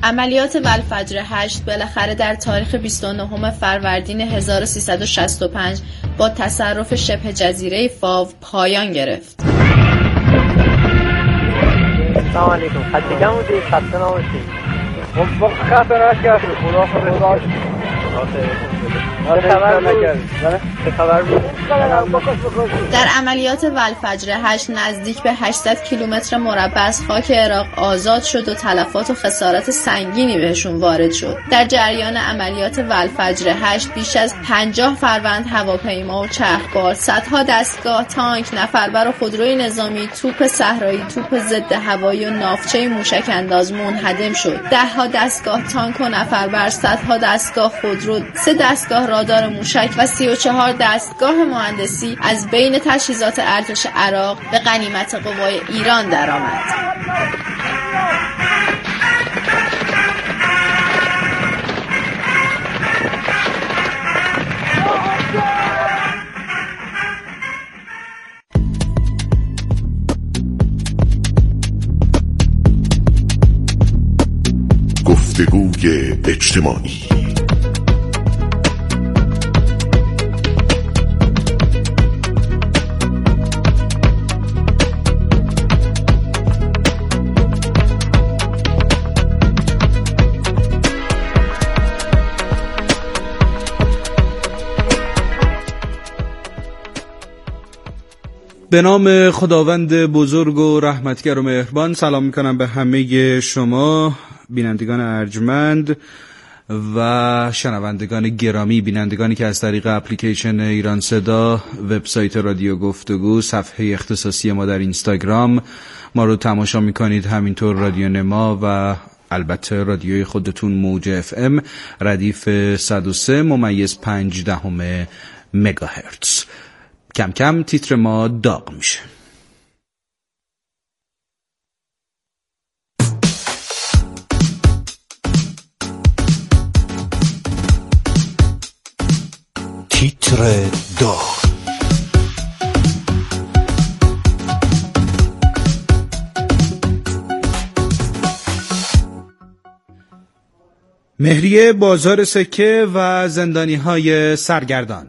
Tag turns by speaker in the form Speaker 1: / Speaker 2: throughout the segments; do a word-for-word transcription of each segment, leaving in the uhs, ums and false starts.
Speaker 1: عملیات والفجر هشت بالاخره در تاریخ بیست و نهم فروردین هزار و سیصد و شصت و پنج با تصرف شبه جزیره فاو پایان گرفت.
Speaker 2: سلام علیکم. خسته کم بودید؟ خسته نباشید. خب خسته نشید. خدا خدا
Speaker 1: در عملیات والفجر هشت نزدیک به هشتصد کیلومتر مربع از خاک عراق آزاد شد و تلفات و خسارات سنگینی بهشون وارد شد. در جریان عملیات والفجر هشت بیش از پنجاه فروند هواپیما و چرخبار، صدها دستگاه، تانک، نفربر و خودروی نظامی، توپ صحرایی، توپ ضد هوایی و ناوچه موشک انداز منهدم شد. دهها دستگاه تانک و نفربر، صدها دستگاه خودرو، سه دستگاه رادار موشک و سی و چهار دستگاه مهندسی از بین تجهیزات ارتش عراق به غنیمت قوای ایران درآمد.
Speaker 3: گفتگوی اجتماعی.
Speaker 4: به نام خداوند بزرگ و رحمتگر و مهربان، سلام میکنم به همه شما بینندگان ارجمند و شنوندگان گرامی، بینندگانی که از طریق اپلیکیشن ایران صدا، وبسایت رادیو گفتگو، صفحه اختصاصی ما در اینستاگرام ما رو تماشا میکنید، همینطور رادیو نما و البته رادیوی خودتون موج اف ام ردیف صد و سه ممیز پنج دهم مگاهرتز. کم کم تیتر ما داغ میشه.
Speaker 3: تیتر داغ.
Speaker 4: مهریه بازار سکه و زندانی‌های سرگردان.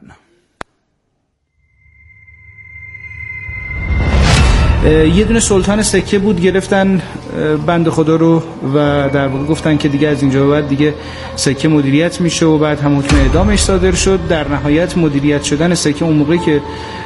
Speaker 4: یه دونه سلطان سکه بود، گرفتن بند خدا رو و در واقع گفتن که دیگه از اینجا به بعد دیگه سکه مدیریت میشه و بعد هم حکم اعدامش صادر شد. در نهایت مدیریت شدن سکه اون موقعی که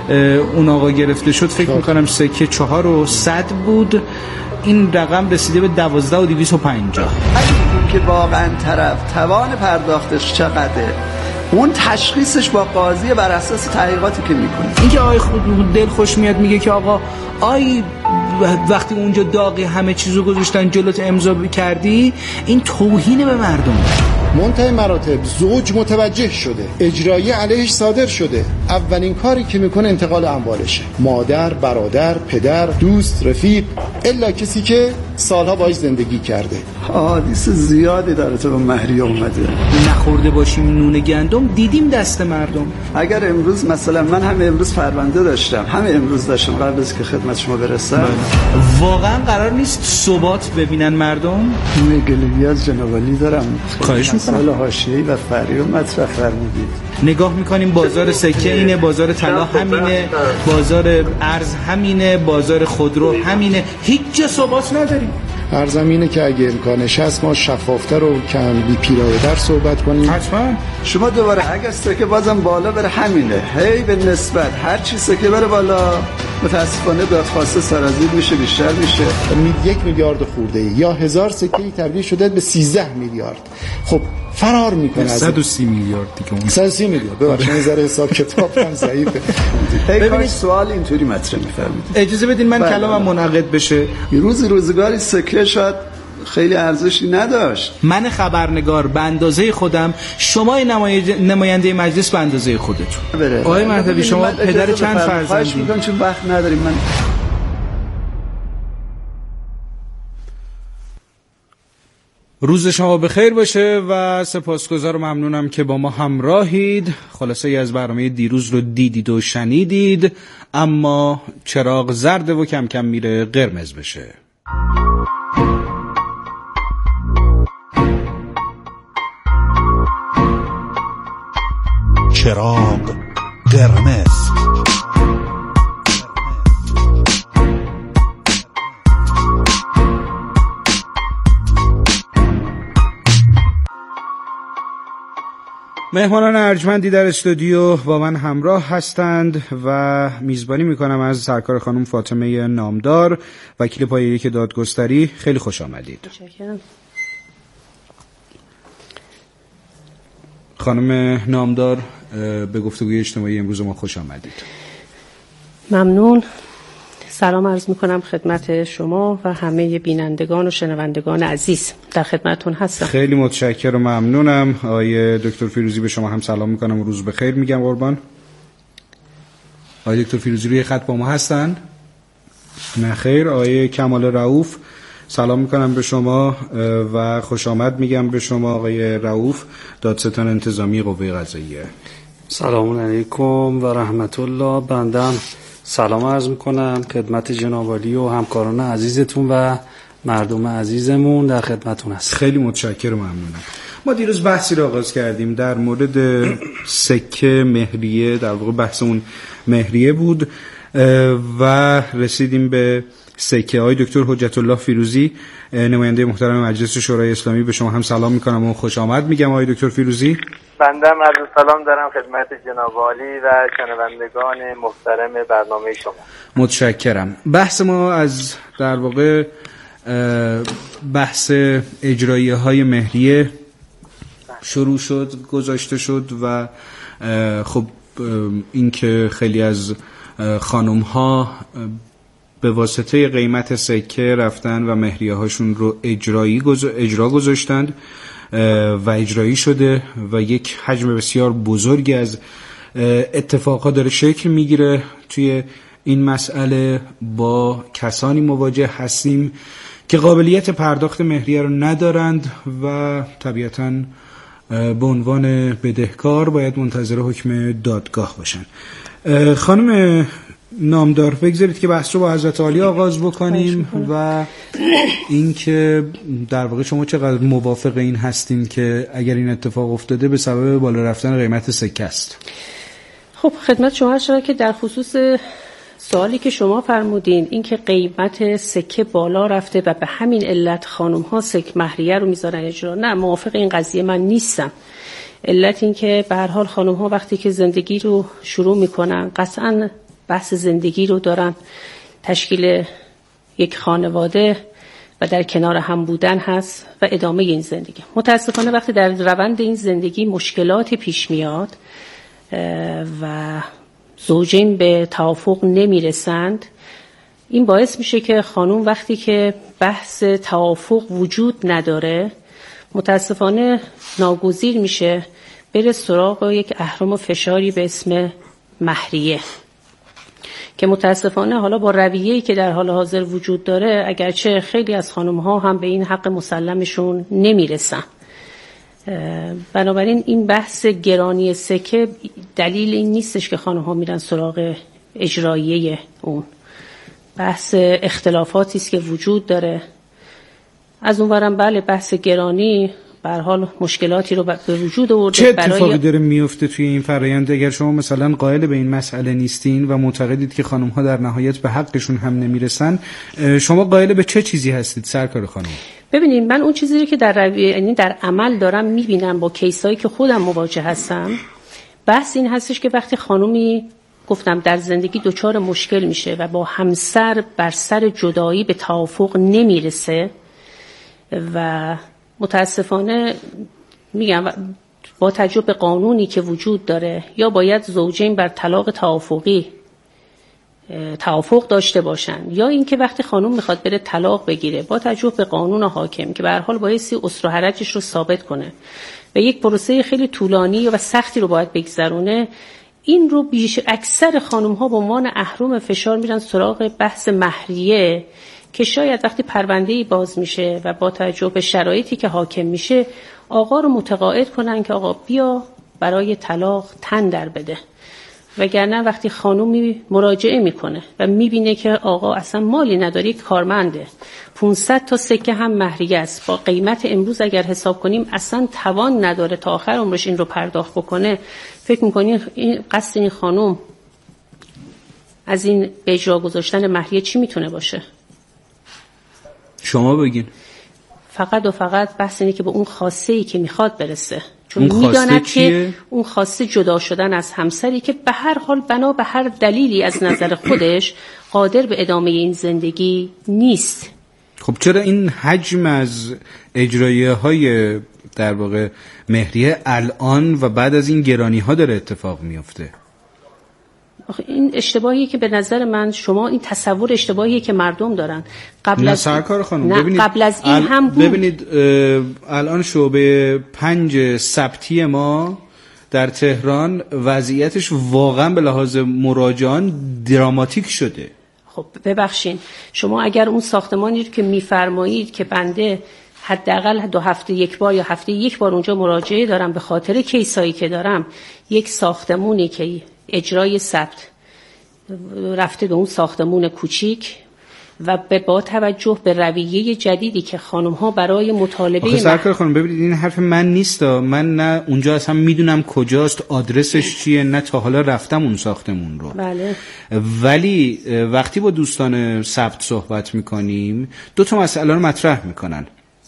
Speaker 4: اون آقا گرفته شد فکر میکنم سکه چهار و صد بود. این رقم رسیده به دوازده و دویست و پنجاه.
Speaker 5: که واقعا طرف توان پرداختش چقدره، اون تشخیصش با قاضی بر اساس تحقیقاتی که میکنه.
Speaker 4: این که آقای خود دل خوش میاد میگه که آقا آی وقتی اونجا داغی همه چیزو گذاشتن جلوت امضا کردی، این توهین به مردم.
Speaker 6: منتهی مراتب زوج متوجه شده، اجرایی علیهش صادر شده، اولین کاری که میکنه انتقال اموالشه. مادر، برادر، پدر، دوست، رفیق، الا کسی که سالها باهاش زندگی کرده.
Speaker 5: حادث زیادی داره تو به مهریه اومده.
Speaker 4: نخورده باشیم نون گندم دیدیم دست مردم.
Speaker 5: اگر امروز مثلا من هم امروز پرونده داشتم، هم امروز داشتم قبل از که خدمت شما برسم،
Speaker 4: واقعا قرار نیست ثبات ببینن مردم؟
Speaker 5: میگلی از جنابالی دارم.
Speaker 4: خواهش میکنم.
Speaker 5: مسائل حاشیه‌ای و فرعی مطرح فرمودید.
Speaker 4: نگاه میکنیم بازار سکه اینه، بازار طلا همینه، بازار ارز همینه، بازار خودرو همینه، هیچ جا ثبات نداریم.
Speaker 6: عرضم اینه که اگه امکانش هست ما شفافتر و کم بی پیرایه در صحبت کنیم.
Speaker 4: حتما.
Speaker 5: شما دوباره اگه سکه بازم بالا بره همینه، هی به نسبت هر چی سکه بره بالا متاسفانه دادخواسته سرازیر میشه، بیشتر میشه.
Speaker 6: یک میلیارد خورده ای یا هزار سکه تبدیل شده به سیزده میلیارد. خب فرار میکنه از
Speaker 4: صد و سی میلیارد دیگه. اون
Speaker 6: صد و سی میلیارد. ببخشید این ذره حساب کتاب هم ضعیفه.
Speaker 5: ببینید سوال اینطوری مطرح می‌فرمایید.
Speaker 4: اجازه بدین من کلامم منعقد بشه.
Speaker 5: روز روزگاری سکه شاید خیلی ارزشی نداشت.
Speaker 4: من خبرنگار به اندازه خودم، شما نماینده مجلس به اندازه خودتون. آقای مهدوی شما پدر چند فرزندی؟
Speaker 5: میگم چون وقت نداریم. من
Speaker 4: روز شما بخیر باشه و سپاسگزار و ممنونم که با ما همراهید. خلاصه ای از برنامه دیروز رو دیدید و شنیدید، اما چراغ زرده و کم کم میره قرمز بشه.
Speaker 3: چراغ قرمز.
Speaker 4: مهمانان ارجمندی در استودیو با من همراه هستند و میزبانی میکنم از سرکار خانم فاطمه نامدار، وکیل پایه یک دادگستری. خیلی خوش آمدید.
Speaker 7: متشکرم.
Speaker 4: خانم نامدار، به گفتگوی اجتماعی امروز ما خوش آمدید.
Speaker 7: ممنون. سلام عرض میکنم خدمت شما و همه بینندگان و شنوندگان عزیز. در خدمتون هستم.
Speaker 4: خیلی متشکرم و ممنونم. آقای دکتر فیروزی به شما هم سلام میکنم و روز بخیر میگم قربان. آقای دکتر فیروزی روی خط با ما هستن؟ نه خیر. آقای کمال رؤوف سلام میکنم به شما و خوش آمد میگم به شما آقای رؤوف، دادستان انتظامی قوه قضاییه.
Speaker 8: سلام علیکم و رحمت الله. بندم سلام عرض میکنم خدمت جناب عالی و همکاران عزیزتون و مردم عزیزمون. در خدمتون هست.
Speaker 4: خیلی متشکرم و ممنونم. ما دیروز بحثی رو آغاز کردیم در مورد سکه مهریه، در واقع بحث اون مهریه بود و رسیدیم به سکه. های دکتر حجت الله فیروزی، نماینده محترم مجلس شورای اسلامی، به شما هم سلام میکنم و خوش آمد میگم. آقای دکتر فیروزی،
Speaker 2: بندم عرض سلام دارم خدمت جناب عالی و شنوندگان محترم برنامه شما.
Speaker 4: متشکرم. بحث ما از در واقع بحث اجراییه های مهریه شروع شد، گذاشته شد و خب این که خیلی از خانم ها به واسطه قیمت سکه رفتن و مهریه هاشون رو اجرایی گذ... اجرا گذاشتند و اجرایی شده و یک حجم بسیار بزرگی از اتفاقات داره شکل میگیره. توی این مسئله با کسانی مواجه هستیم که قابلیت پرداخت مهریه رو ندارند و طبیعتاً به عنوان بدهکار باید منتظر حکم دادگاه باشن. خانم نامدار، بگذارید که بحث رو با حضرت عالی آغاز بکنیم و اینکه در واقع شما چقدر موافق این هستین که اگر این اتفاق افتاده به سبب بالا رفتن قیمت سکه است؟
Speaker 7: خب خدمت شما شده که در خصوص سوالی که شما فرمودین، این که قیمت سکه بالا رفته و به همین علت خانم ها سکه مهریه رو میذارن اجرا، نه، موافق این قضیه من نیستم. علت این که به هر حال خانم ها وقتی که زندگی رو شروع میکنن قطعاً بحث زندگی رو دارن، تشکیل یک خانواده و در کنار هم بودن هست و ادامه این زندگی. متاسفانه وقتی در روند این زندگی مشکلاتی پیش میاد و زوجین به توافق نمیرسند، این باعث میشه که خانوم وقتی که بحث توافق وجود نداره متاسفانه ناگزیر میشه بره سراغ یک اهرم و فشاری به اسم مهریه که متاسفانه حالا با رویه‌ای که در حال حاضر وجود داره، اگرچه خیلی از خانم‌ها هم به این حق مسلمشون نمیرسن. بنابراین این بحث گرانی سکه دلیل این نیستش که خانم‌ها میرن سراغ اجراییه اون. بحث اختلافاتی است که وجود داره. از اونورم بله بحث گرانی به هر حال مشکلاتی رو به وجود آورده.
Speaker 4: چه اتفاقی برای... داره میفته توی این فرآیند اگر شما مثلا قائل به این مسئله نیستین و معتقدید که خانم ها در نهایت به حقشون هم نمیرسن، شما قائل به چه چیزی هستید سرکار خانم؟
Speaker 7: ببینید، من اون چیزی که در روی... یعنی در عمل دارم میبینم با کیسایی که خودم مواجه هستم، بحث این هستش که وقتی خانومی گفتم در زندگی دچار مشکل میشه و با همسر بر سر جدایی به توافق نمیرسه و متاسفانه میگم با توجه به قانونی که وجود داره یا باید زوجین بر طلاق توافقی توافق داشته باشن، یا اینکه وقتی خانم میخواد بره طلاق بگیره با توجه به قانون حاکم که به هر حال بایستی اسر و حرجش رو ثابت کنه و یک پروسه خیلی طولانی و سختی رو باید بگذرونه، این رو بیش اکثر خانم ها به عنوان اهرم فشار میرن سراغ بحث مهریه که شاید وقتی پرونده‌ای باز میشه و با توجه به شرایطی که حاکم میشه آقا رو متقاعد کنن که آقا بیا برای طلاق تن در بده وگرنه وقتی خانومی مراجعه میکنه و میبینه که آقا اصلا مالی نداره، کارمنده، پانصد تا سکه هم مهریه است، با قیمت امروز اگر حساب کنیم اصلا توان نداره تا آخر عمرش این رو پرداخت بکنه، فکر میکنین این قصد این خانوم از این به اجرا گذاشتن مهریه چی میتونه باشه؟
Speaker 4: شما بگین.
Speaker 7: فقط و فقط بحث اینه که به اون خواسته ای که میخواد برسه، چون میداند که اون خواسته جدا شدن از همسری که به هر حال بنا به هر دلیلی از نظر خودش قادر به ادامه این زندگی نیست.
Speaker 4: خب چرا این حجم از اجرایه های در واقع مهریه الان و بعد از این گرانی ها داره اتفاق میفته؟
Speaker 7: این اشتباهیه که به نظر من شما این تصور اشتباهیه که مردم دارن. قبل
Speaker 4: نه
Speaker 7: از
Speaker 4: سرکار خانم
Speaker 7: نه
Speaker 4: ببینید
Speaker 7: قبل از این
Speaker 4: ال...
Speaker 7: هم بود.
Speaker 4: ببینید الان شعبه پنج ثبتی ما در تهران وضعیتش واقعا به لحاظ مراجعان دراماتیک شده.
Speaker 7: خب ببخشین، شما اگر اون ساختمانی رو که میفرمایید که بنده حداقل دو هفته یک بار یا هفته یک بار اونجا مراجعه دارم به خاطر کیسایی که دارم، یک ساختمونی که اجرای ثبت رفته به اون ساختمون کوچیک و به با توجه به رویه جدیدی که خانم ها برای مطالبه
Speaker 4: آخه سرکار خانم ببینید این حرف من نیست، من نه اونجا اصلا میدونم کجاست، آدرسش چیه، نه تا حالا رفتم اون ساختمون رو.
Speaker 7: بله.
Speaker 4: ولی وقتی با دوستان ثبت صحبت میکنیم دو تا مسئله رو مطرح میکنن.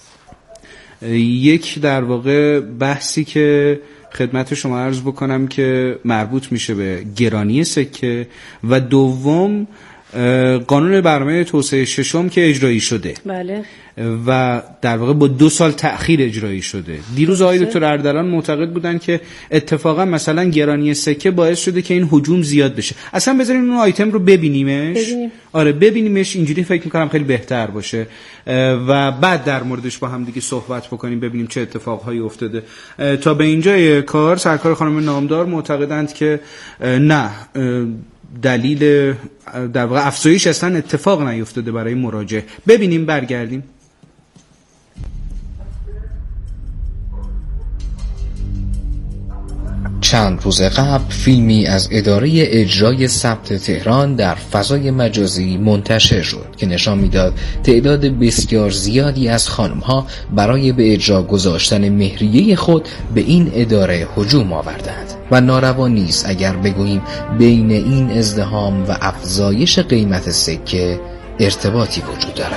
Speaker 4: یک در واقع بحثی که خدمت شما عرض بکنم که مربوط میشه به گرانی سکه و دوم قانون برنامه توسعه ششم که اجرایی شده.
Speaker 7: بله.
Speaker 4: و در واقع با دو سال تأخیر اجرایی شده. دیروز آقای دکتر اردلان معتقد بودن که اتفاقا مثلا گرانی سکه باعث شده که این هجوم زیاد بشه. اصلا بذارین اون آیتم رو ببینیمش.
Speaker 7: ببینیم.
Speaker 4: آره ببینیمش، اینجوری فکر میکنم خیلی بهتر باشه و بعد در موردش با هم دیگه صحبت بکنیم ببینیم چه اتفاقهایی افتاده. تا به اینجای کار سرکار خانم نامدار معتقدند که نه، دلیل در واقع افزایش اصلا اتفاق نیفتاده برای مراجعه. ببینیم برگردیم.
Speaker 9: چند روز قبل فیلمی از اداره اجرای ثبت تهران در فضای مجازی منتشر شد که نشان میداد تعداد بسیار زیادی از خانم‌ها برای به اجرا گذاشتن مهریه خود به این اداره هجوم آوردند و ناروا نیست اگر بگوییم بین این ازدحام و افزایش قیمت سکه ارتباطی وجود دارد.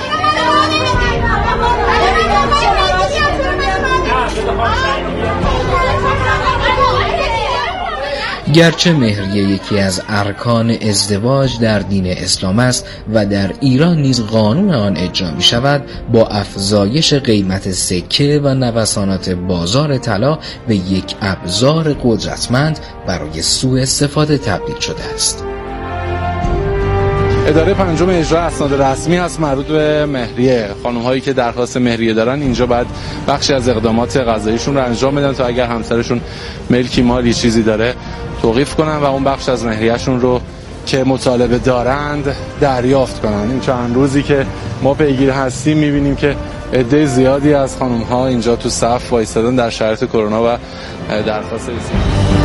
Speaker 9: گرچه مهریه یکی از ارکان ازدواج در دین اسلام است و در ایران نیز قانون آن اجرا می شود، با افزایش قیمت سکه و نوسانات بازار طلا به یک ابزار قدرتمند برای سوء استفاده تبدیل شده است.
Speaker 10: اداره پنجم اجرا اسناد رسمی هست مربوط به مهریه. خانم هایی که درخواست مهریه دارن اینجا باید بخشی از اقدامات قضاییشون رو انجام بدن تا اگر همسرشون ملکی مالی چیزی داره توقیف کنن و اون بخش از مهریه‌شون رو که مطالبه دارند دریافت کنن. این چند روزی که ما پیگیر هستیم می‌بینیم که عده زیادی از خانم‌ها اینجا تو صف وایسادن در شرایط کرونا و درخواست رسیدگی.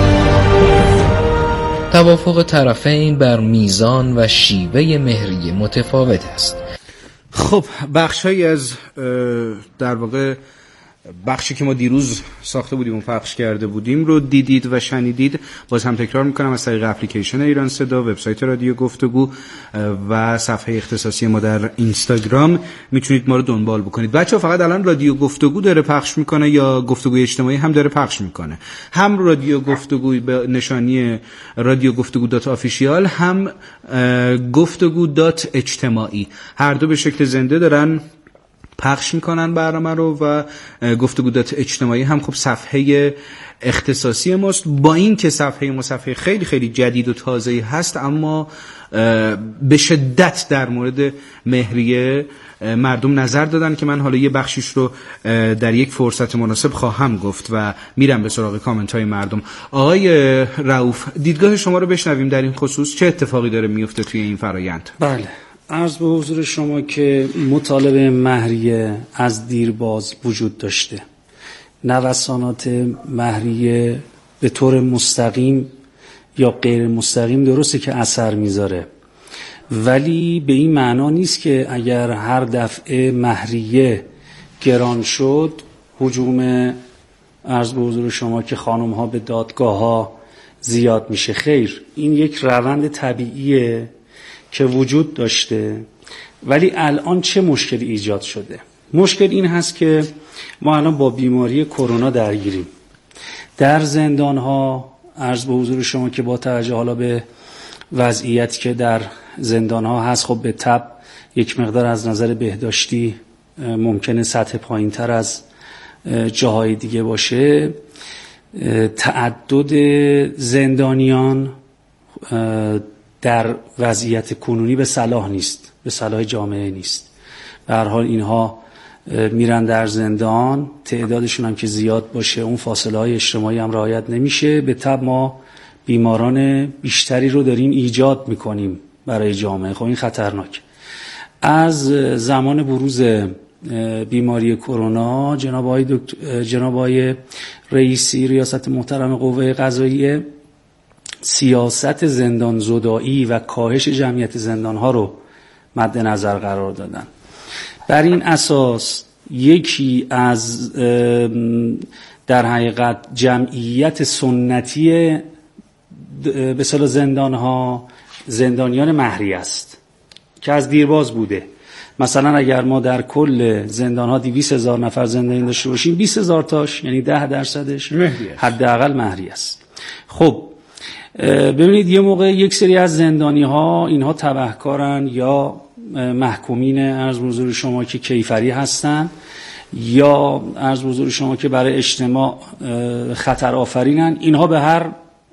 Speaker 9: توافق طرفین بر میزان و شیوه مهریه متفاوت است.
Speaker 4: خب بخش‌هایی از در واقع بخشی که ما دیروز ساخته بودیم و پخش کرده بودیم رو دیدید و شنیدید. باز هم تکرار میکنم از طریق اپلیکیشن ایران صدا، وبسایت رادیو گفتگو و صفحه اختصاصی ما در اینستاگرام میتونید ما رو دنبال بکنید. بچه‌ها فقط الان رادیو گفتگو داره پخش میکنه یا گفتگوی اجتماعی هم داره پخش میکنه؟ هم رادیو گفتگو به نشانی رادیو گفتگو دات آفیشیال، هم گفتگو دات اجتماعی، هر دو به شکل زنده دارن پخش میکنن برنامه رو و گفتگو دات اجتماعی هم خب صفحه اختصاصی ماست. با این که صفحه ما صفحه خیلی خیلی جدید و تازه‌ای هست، اما به شدت در مورد مهریه مردم نظر دادن که من حالا یه بخشیش رو در یک فرصت مناسب خواهم گفت و میرم به سراغ کامنت های مردم. آقای رؤوف، دیدگاه شما رو بشنویم در این خصوص. چه اتفاقی داره میفته توی این فرایند؟
Speaker 8: بله، عرض به حضور شما که مطالبه مهریه از دیرباز وجود داشته. نوسانات مهریه به طور مستقیم یا غیر مستقیم درسته که اثر میذاره، ولی به این معنا نیست که اگر هر دفعه مهریه گران شد هجوم عرض به حضور شما که خانم ها به دادگاه ها زیاد میشه. خیر، این یک روند طبیعیه که وجود داشته، ولی الان چه مشکلی ایجاد شده؟ مشکل این هست که ما الان با بیماری کرونا درگیریم. در زندان ها عرض به حضور شما که با توجه حالا به وضعیتی که در زندان ها هست، خب به طب یک مقدار از نظر بهداشتی ممکنه سطح پایین تر از جاهای دیگه باشه. تعدد زندانیان در وضعیت کنونی به صلاح نیست، به صلاح جامعه نیست. به هر حال اینها میرن در زندان، تعدادشون هم که زیاد باشه اون فاصله های اجتماعی هم رعایت نمیشه. به طب ما بیماران بیشتری رو داریم ایجاد میکنیم برای جامعه. خب این خطرناک. از زمان بروز بیماری کرونا جناب آقای دکتر جناب آقای رئیسی ریاست محترم قوه قضاییه سیاست زندان زدایی و کاهش جمعیت زندان ها رو مد نظر قرار دادن. بر این اساس یکی از در حقیقت جمعیت سنتی به اصطلاح زندان ها زندانیان مهری است که از دیرباز بوده. مثلا اگر ما در کل زندان ها دویست هزار نفر زندانی داشته باشیم، بیست هزار تاش یعنی ده درصدش حداقل مهری است. خب ببینید یه موقع یک سری از زندانی ها اینها تبهکارن یا محکومین عرض به حضور شما که کیفری هستن یا عرض به حضور شما که برای اجتماع خطر آفرینن، اینها به هر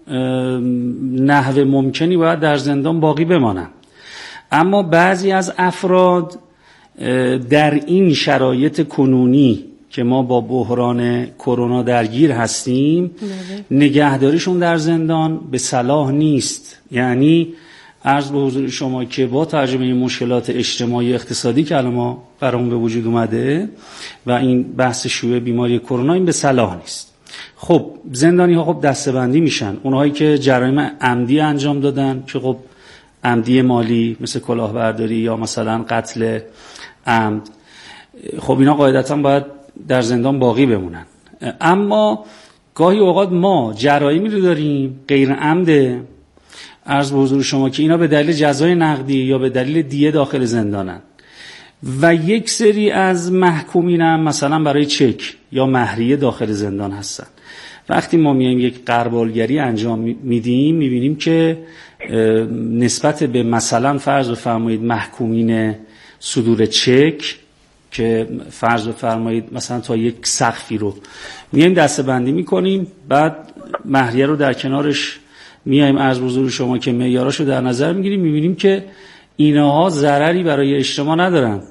Speaker 8: نحو ممکنی باید در زندان باقی بمانن. اما بعضی از افراد در این شرایط کنونی که ما با بحران کرونا درگیر هستیم نگهداریشون در زندان به صلاح نیست. یعنی عرض به حضور شما که با ترجمه مشکلات اجتماعی اقتصادی که الان ما برامون به وجود اومده و این بحث شیوع بیماری کرونا، این به صلاح نیست. خب زندانی ها خب دسته‌بندی میشن. اونهایی که جرایم عمدی انجام دادن که خب عمدی مالی مثل کلاهبرداری یا مثلا قتل عمد، خب اینا قاعدتاً باید در زندان باقی بمونن. اما گاهی اوقات ما جرایمی رو داریم غیر عمده عرض به حضور شما که اینا به دلیل جزای نقدی یا به دلیل دیه داخل زندانن و یک سری از محکومین هم مثلا برای چک یا مهریه داخل زندان هستن. وقتی ما میایم یک غربالگری انجام میدیم میبینیم که نسبت به مثلا فرض بفرمایید محکومین صدور چک که فرض بفرمایید مثلا تا یک سقفی رو میایم دسته‌بندی میکنیم، بعد مهریه رو در کنارش میایم عرض به حضور شما که معیاراشو در نظر میگیریم، میبینیم که اینها ضرری برای اجتماع ندارن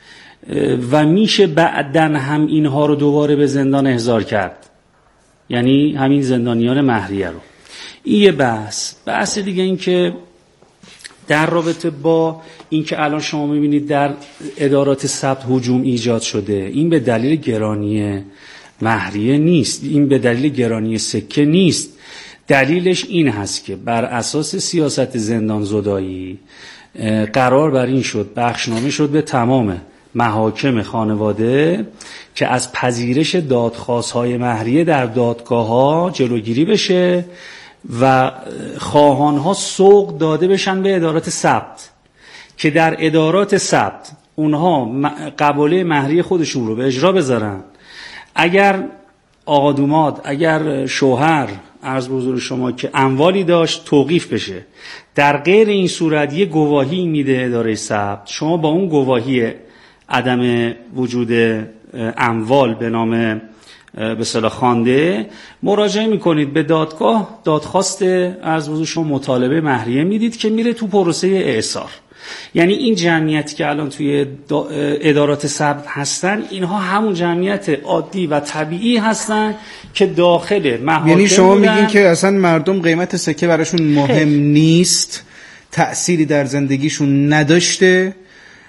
Speaker 8: و میشه بعدن هم اینها رو دوباره به زندان احضار کرد، یعنی همین زندانیان مهریه رو. این یه بحث. بحث دیگه این که در رابطه با این که الان شما میبینید در ادارات ثبت هجوم ایجاد شده، این به دلیل گرانی مهریه نیست، این به دلیل گرانی سکه نیست. دلیلش این هست که بر اساس سیاست زندان زدایی قرار بر این شد، بخشنامه شد به تمام محاکم خانواده که از پذیرش دادخواست‌های مهریه در دادگاه‌ها جلوگیری بشه و خواهان‌ها سوق داده بشن به ادارات ثبت که در ادارات ثبت اونها قبوله مهریه خودشون رو به اجرا بذارن. اگر آقا دوماد، اگر شوهر عرض به حضور شما که اموالی داشت توقیف بشه. در غیر این صورت یه گواهی میده اداره ثبت، شما با اون گواهی عدم وجود اموال به نام به اصطلاح خوانده مراجعه میکنید به دادگاه، دادخواست عرض به حضور شما مطالبه مهریه میدید که میره تو پروسه اعصار. یعنی این جمعیتی که الان توی ادارات ثبت هستن اینها همون جمعیت عادی و طبیعی هستن که داخل محاکم.
Speaker 4: یعنی شما میگین که اصلا مردم قیمت سکه براشون مهم نیست، تأثیری در زندگیشون نداشته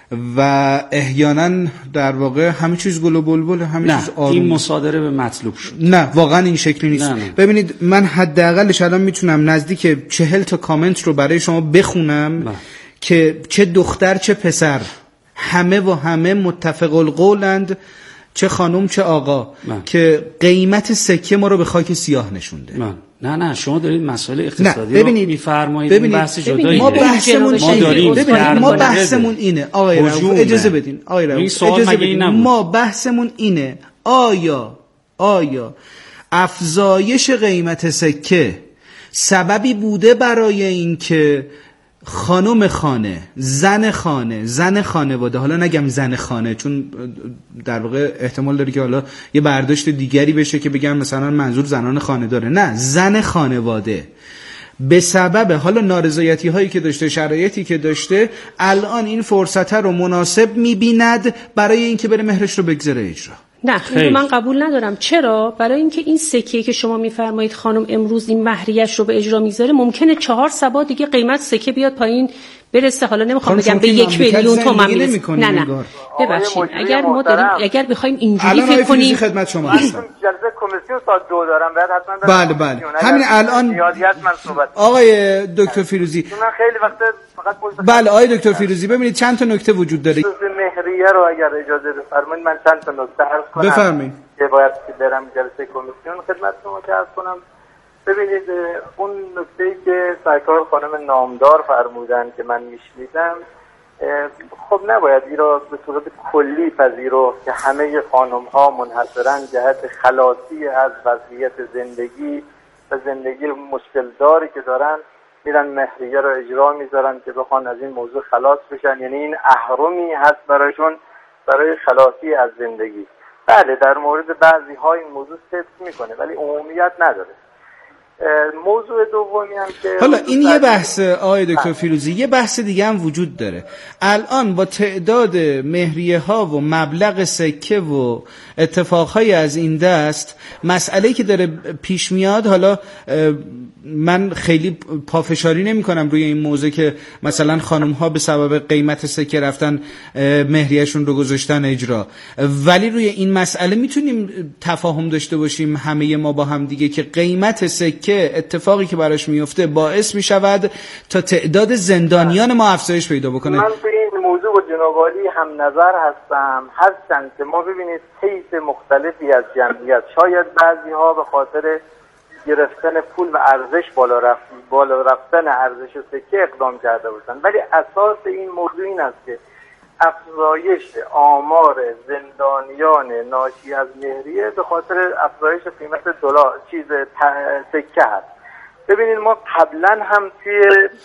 Speaker 4: و احیانا در واقع همه چیز گل و بلبل، همه چیز آروم.
Speaker 8: این مصادره به مطلوب شد.
Speaker 4: نه واقعا این شکلی نیست.
Speaker 8: نه نه.
Speaker 4: ببینید من حداقلش الان میتونم نزدیک چهل تا کامنت رو برای شما بخونم نه. که چه دختر چه پسر همه و همه متفق القولند، چه خانم چه آقا من. که قیمت سکه ما رو به خاک سیاه نشونده.
Speaker 8: من. نه نه شما دارید مسائل اقتصادی رو میفرمایید، این بحث جداییه.
Speaker 4: ما بحثمون ما داریم ما بحثمون اینه آقای رؤوف اجازه بدین آقای رؤوف اجازه بدین ما بحثمون اینه آیا آیا افزایش قیمت سکه سببی بوده برای اینکه خانم خانه، زن خانه، زن خانواده، حالا نگم زن خانه چون در واقع احتمال داره که حالا یه برداشت دیگری بشه که بگم مثلا منظور زنان خانه داره، نه زن خانواده به سبب حالا نارضایتی هایی که داشته، شرایطی که داشته، الان این فرصت رو مناسب میبیند برای اینکه بره مهرش رو بگذاره اجرا.
Speaker 7: نه این من قبول ندارم. چرا؟ برای اینکه این سکه که شما میفرمایید خانم امروز این مهریه‌اش رو به اجرا میذاره، ممکنه چهار سبا دیگه قیمت سکه بیاد پایین برسه، حالا نمیخوام بگم به یک میلیون تومان برسه. نه نه ببخشید اگر ما داریم اگر بخوایم اینجوری فکر کنیم
Speaker 4: خدمت شما هستم.
Speaker 2: جلسه کمیسیون ساعت دو دارم بعد حتما
Speaker 4: بله بله همین الان آقای دکتر فیروزی
Speaker 2: من خیلی وقت فقط
Speaker 4: بله آقای دکتر فیروزی ببینید چند تا نکته وجود داره.
Speaker 2: مهریه رو اگر اجازه بفرمایید من چند تا نکته عرض کنم.
Speaker 4: بفرمایید.
Speaker 2: که باید که برم جلسه کمیسیون خدمت شما عرض کنم. ببینید اون نکته‌ای که سرکار خانم نامدار فرمودن که من میشنیدم، خب نباید این را به صورت کلی پذیرفت که همه خانم‌ها منحصراً جهت خلاصی از وضعیت زندگی و زندگی مشکلداری که دارن میرن مهریه رو اجرا میذارن که بخوان از این موضوع خلاص بشن، یعنی این اهرمی هست برایشون برای خلاصی از زندگی. بله در مورد بعضی ها این موضوع صدق میکنه ولی عمومیت نداره. موضوع دومی هم که
Speaker 4: حالا این یه بحث آقای دکتر فیروزی، یه بحث دیگه هم وجود داره. الان با تعداد مهریه ها و مبلغ سکه و اتفاقهای از این دست، مسئله‌ای که داره پیش میاد، حالا من خیلی پافشاری نمی کنم روی این موضوع که مثلا خانم ها به سبب قیمت سکه رفتن مهریهشون رو گذاشتن اجرا، ولی روی این مسئله میتونیم تفاهم داشته باشیم همه ما با هم دیگه که قیمت سکه اتفاقی که براش میفته باعث میشود تا تعداد زندانیان ما افزایش پیدا بکنه.
Speaker 2: من به این موضوع با جناب عالی هم نظر هستم، هستن که ما ببینید طیف مختلفی از جمعیت، شاید بعضی ها به خاطر گرفتن پول و ارزش بالا رفت بالا رفتن ارزش سکه اقدام کرده باشن، ولی اساس این موضوع این است که افزایش آمار زندانیان ناشی از مهریه به خاطر افزایش قیمت دلار چیز سکه هست. ببینید ما قبلا هم توی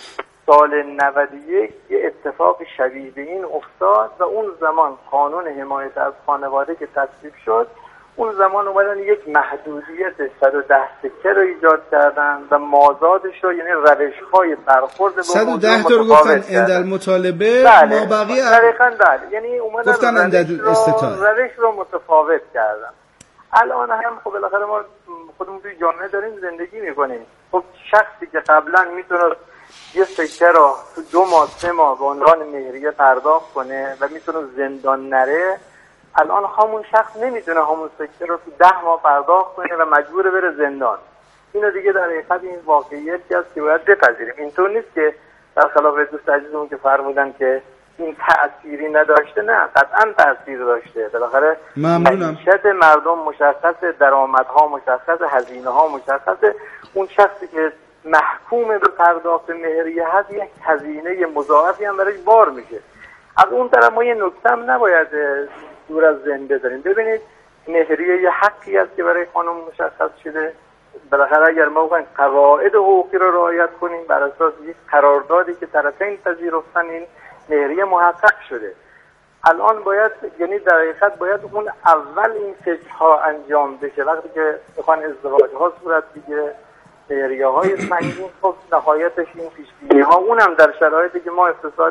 Speaker 2: سال نود و یک یه اتفاق شبیه به این افتاد و اون زمان قانون حمایت از خانواده که تصویب شد، اون زمان اومدن یک محدودیت صد و ده سکه رو ایجاد کردن و مازادش رو، یعنی روش‌های برخورد با
Speaker 4: صد و ده تا رو گفتن اندل مطالبه
Speaker 2: بله.
Speaker 4: ما بقیه
Speaker 2: دقیقاً بله، یعنی اومدن
Speaker 4: گفتن اندل استطاعت
Speaker 2: روش رو متفاوت کردن. الان هم خب بالاخره ما خودمون توی جامعه داریم زندگی میکنیم. خب شخصی که قبلا میتونه یه سکه رو تو دو ماه سه ماه به عنوان مهریه پرداخت کنه و میتونه زندان نره، الان همون شخص نمیتونه همون سکه رو تو ده ماه پرداخت کنه و مجبور بره زندان. اینو دیگه در حقیقت این واقعیتی است که باید بپذیریم. اینطور نیست که برخلاف دوست عزیزمون که فرمودن که این تأثیری نداشته، نه قطعا تأثیر داشته. بالاخره معیشت مردم مشخصه، درآمدها مشخصه، هزینه‌ها مشخصه. اون شخصی که محکوم به پرداخت مهریه هست یک هزینه مضاعفی هم برای بار میشه. از اون طرف ما یه نکته هم نباید دور از ذهن بذاریم. ببینید مهریه یه حقی است که برای خانم مشخص شده. بالاخره اگر ما بخوایم قواعد حقوقی رو رعایت کنیم بر اساس یک قراردادی که طرفین پذیرفتن، این مهریه محقق شده. الان باید، یعنی در حقیقت باید اون اول این فکرها انجام بشه. وقتی که بخوان ازدواج ها صورت بگیره، مهریه های سنگین، خب نهایتش این پیش‌بینی ها، اونم در شرایطی که ما اقتصاد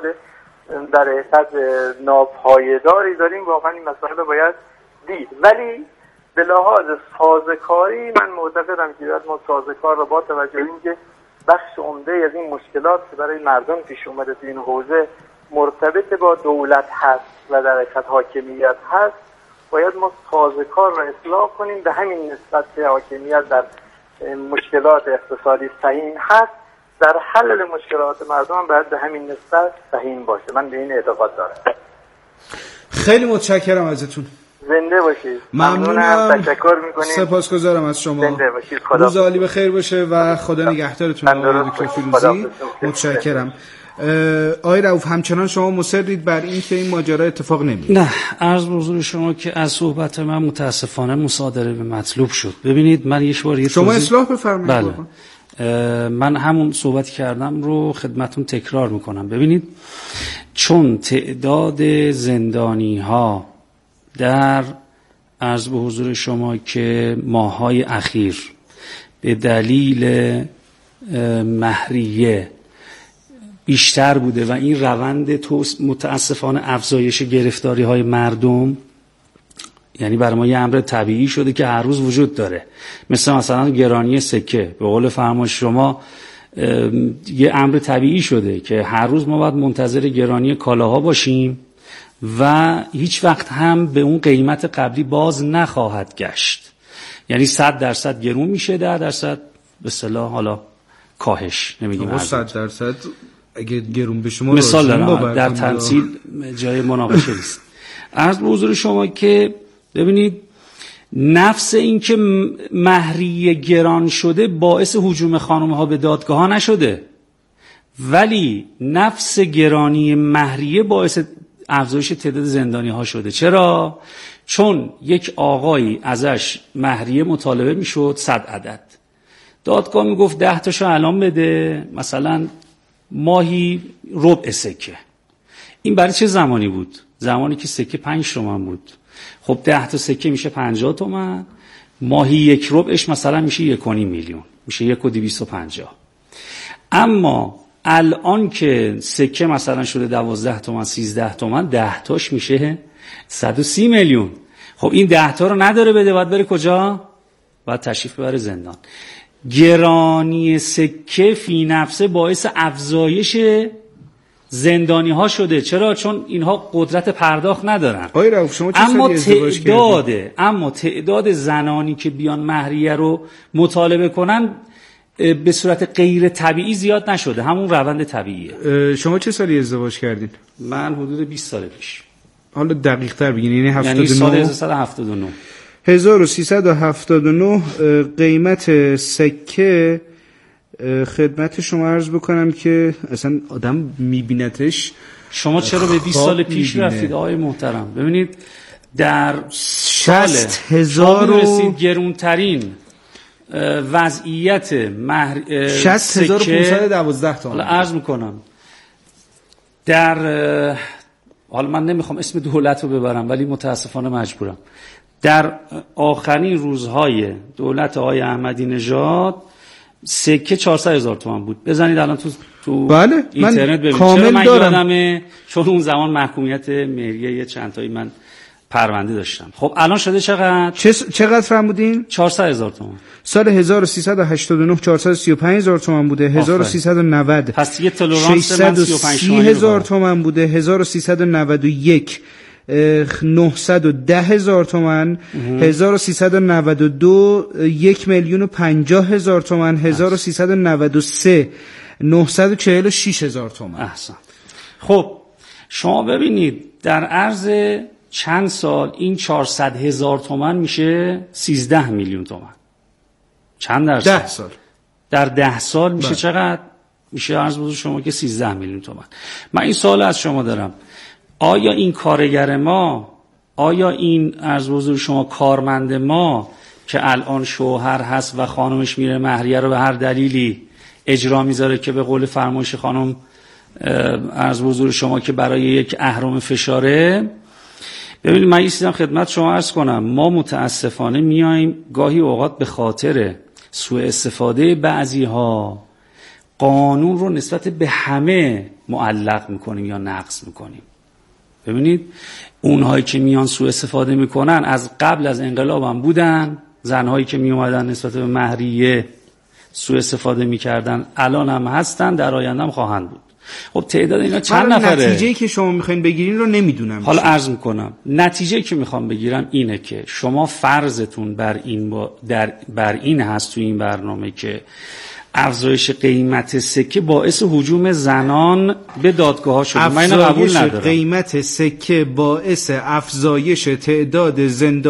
Speaker 2: در حقیقت ناپایداری داریم، واقعا این مسئله باید دید. ولی به لحاظ سازکاری من معتقدم که باید ما سازکار رو با توجه به اینکه بخش عمده از این مشکلات که برای مردم پیش اومده تو این حوزه مرتبط با دولت هست و در حقیقت حاکمیت هست، باید ما سازوکار را اصلاح کنیم. به همین نسبت که حاکمیت در مشکلات اقتصادی سهیم هست، در حل مشکلات مردم هم باید به همین نسبت سهیم باشه. من به این اعتقاد دارم.
Speaker 4: خیلی متشکرم ازتون.
Speaker 2: زنده باشید.
Speaker 4: ممنونم.
Speaker 2: تشکر میکنیم.
Speaker 4: سپاسگزارم از شما.
Speaker 2: زنده باشید. خدا
Speaker 4: روز عالی بخیر باشه و خدا نگهدارتون آقای دکتر فیروزی. متشکرم. آقای رؤوف، همچنان شما مصرید بر این که این ماجرا اتفاق نمیفته؟
Speaker 8: نه، عرض به حضور شما که از صحبت من متاسفانه مصادره به مطلوب شد. ببینید من یک بار یه
Speaker 4: شما اصلاح بفرمایید.
Speaker 8: بله. من همون صحبت کردم رو خدمتون تکرار میکنم. ببینید چون تعداد زندانی ها در عرض به حضور شما که ماه‌های اخیر به دلیل مهریه بیشتر بوده و این روند توس متاسفانه افزایش گرفتاری های مردم، یعنی برای ما یه امر طبیعی شده که هر روز وجود داره، مثل مثلا گرانی سکه. به قول فرمایش شما یه امر طبیعی شده که هر روز ما باید منتظر گرانی کالاها باشیم و هیچ وقت هم به اون قیمت قبلی باز نخواهد گشت. یعنی صد درصد گرون میشه، ده درصد به اصطلاح حالا کاهش، نمیگیم
Speaker 4: صد درصد اگه گرون به شما
Speaker 8: مثال دارم، در تمثیل جای مناقشه نیست. عرض به حضور شما که ببینید نفس این که مهریه گران شده باعث هجوم خانم ها به دادگاه ها نشده، ولی نفس گرانی مهریه باعث افزایش تعداد زندانی ها شده. چرا؟ چون یک آقایی ازش مهریه مطالبه میشد صد عدد، دادگاه میگفت ده تاشو الان بده، مثلا ماهی ربع سکه. این برای چه زمانی بود؟ زمانی که سکه پنج تومن بود. خب ده تا سکه میشه پنجاه تومن، ماهی یک ربعش مثلا میشه یک و نیم میلیون، میشه یک و دویست و پنجاه. اما الان که سکه مثلا شده دوازده تومن، سیزده تومن، ده تاش میشه صد و سی میلیون. خب این ده تا رو نداره بده، باید بره کجا؟ باید تشریف ببره زندان. گرانی سکه فی نفسه باعث افزایش زندانی ها شده. چرا؟ چون اینها قدرت پرداخت ندارن.
Speaker 4: آقای رؤوف شما چه
Speaker 8: اما
Speaker 4: ازدواج
Speaker 8: تعداد اما تعداد زنانی که بیان مهریه رو مطالبه کنن به صورت غیر طبیعی زیاد نشده، همون روند طبیعیه.
Speaker 4: شما چه سالی ازدواج کردین؟
Speaker 8: من حدود بیست سال پیش.
Speaker 4: حالا دقیق تر بگین، یعنی هفتاد و نه؟
Speaker 8: یعنی سال هزار و سیصد و هفتاد و نه.
Speaker 4: هزار و سیصد و هفتاد و نه قیمت سکه. خدمت شما عرض بکنم که اصلا آدم میبینتش.
Speaker 8: شما چرا به بیست سال پیش رفتید آقای محترم؟ ببینید در
Speaker 4: شصت هزار
Speaker 8: رسید گرونترین وضعیت مهر
Speaker 4: شصت هزار و پانصد و دوازده تومان.
Speaker 8: حالا عرض میکنم در حالا من نمیخوام اسم دولت رو ببرم ولی متاسفانه مجبورم. در آخرین روزهای دولت آقای احمدی نژاد سکه چهارصد هزار تومان بود. بزنید الان تو تو
Speaker 4: بله
Speaker 8: اینترنت ببینید. چرا من یادمه؟ چون اون زمان محکومیت مهریه چند تایی من پرونده داشتم. خب الان شده چقدر؟
Speaker 4: چه چقدر فرمودین؟
Speaker 8: چهارصد هزار تومان.
Speaker 4: سال هزار و سیصد و هشتاد و نه چهارصد و سی و پنج هزار تومان بوده. هزار و سیصد و نود
Speaker 8: پس یه تولرانس من سی و پنج
Speaker 4: هزار تومان بوده. هزار و سیصد و نود و یک نهصد و ده هزار تومان. هزار و سیصد و نود و دو یک میلیون و پنجاه هزار تومان. هزار و سیصد و نود و سه نهصد و چهل و شش هزار تومان.
Speaker 8: احسن. خب شما ببینید در عرض چند سال این چهارصد هزار تومان میشه سیزده میلیون تومان. چند درصد؟
Speaker 4: ده سال.
Speaker 8: در ده سال میشه چقدر؟ میشه عرض بزرگ شما که سیزده میلیون تومان. من این سوال از شما دارم، آیا این کارگر ما، آیا این عرض بزرگ شما کارمند ما که الان شوهر هست و خانمش میره مهریه رو به هر دلیلی اجرا میذاره که به قول فرمایش خانم عرض بزرگ شما که برای یک اهرم فشاره، ببینید من یه چیزی خدمت شما عرض کنم، ما متاسفانه میایم گاهی اوقات به خاطر سوء استفاده بعضی ها قانون رو نسبت به همه معلق میکنیم یا نقض میکنیم. ببینید اونهایی که میان سوء استفاده میکنن از قبل از انقلاب هم بودن، زنهایی که میومدن نسبت به مهریه سوء استفاده میکردن الان هم هستن، در آینده هم خواهند بود. خب تعداد اینا چند نفره؟
Speaker 4: نتیجه‌ای که شما میخواین بگیرین رو نمیدونم.
Speaker 8: حالا عرض میکنم نتیجه‌ای که میخوام بگیرم اینه که شما فرضتون بر این با در بر این هست تو این برنامه که افزایش قیمت سکه باعث هجوم زنان به دادگاه‌ها شده. من اینو قبول ندارم.
Speaker 4: قیمت سکه باعث افزایش تعداد زندان